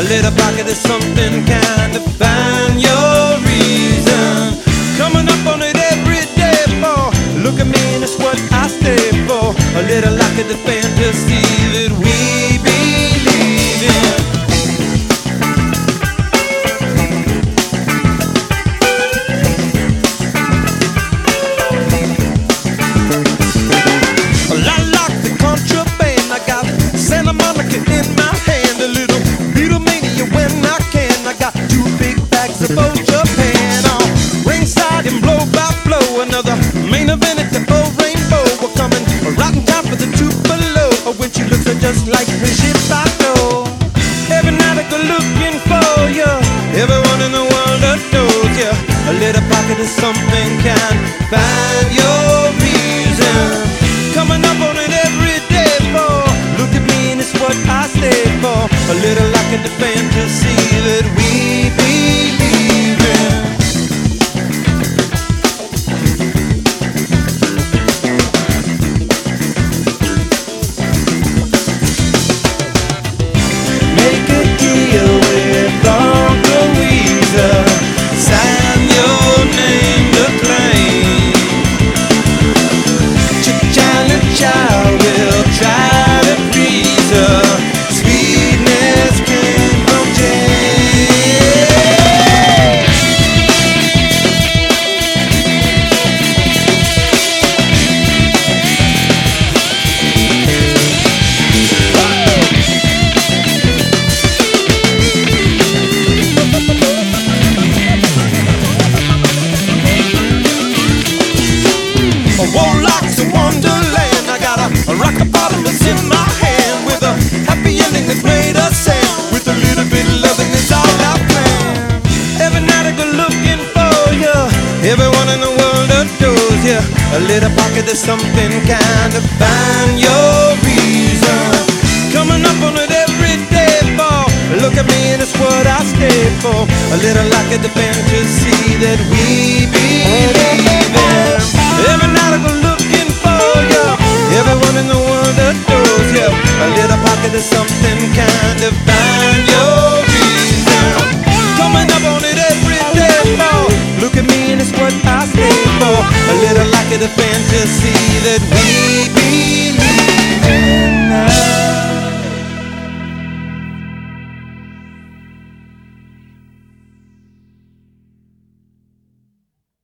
A little pocket of something kind of find your reason. Coming up on it every day for look at me and it's what I stay for. A little like the fantasy that we believe in. Santa Monica in my hand, a little Beatlemania when I can. I got 2 big bags of old Japan on ringside and blow by blow. Another main event at the old Rainbow. We're coming right in time for the Tupelo. When she looks just like Brigitte Bardot. Every night I go looking for you. Everyone in the world adores you. A little pocket of something can find your reason. Coming up on it every day for look at me and it's what I stay for. A little like the fantasy that we believe in. Make a deal with Uncle Weezer. Sign your name to claim. China child will try to please her. Sweetness came from Jane. A warlock's a wonderland. I got a rock-a-bottomless in my hand with a happy ending that's made us sad. With a little bit of loving, it's all I plan. Every night I go looking for you. Everyone in the world adores you. A little pocket of something kind of find your reason. Coming up on it every day for look at me and it's what I stay for. A little like the fantasy that we believe in. Every night I go looking for you. Everyone in the world adores you. A little pocket of something kind of find your reason. Coming up on it every day for look at me and it's what I stay for. A little like the fantasy that we